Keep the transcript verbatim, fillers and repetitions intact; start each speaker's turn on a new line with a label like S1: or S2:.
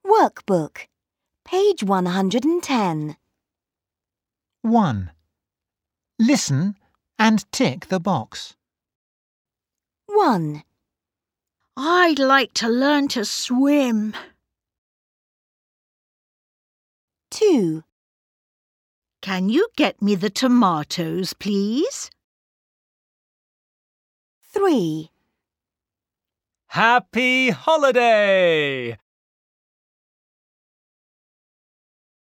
S1: Workbook, page one hundred ten.
S2: one. Listen and tick the box.
S1: one.
S3: I'd like to learn to swim.
S1: two.
S3: Can you get me the tomatoes, please?
S1: three.
S4: Happy holiday!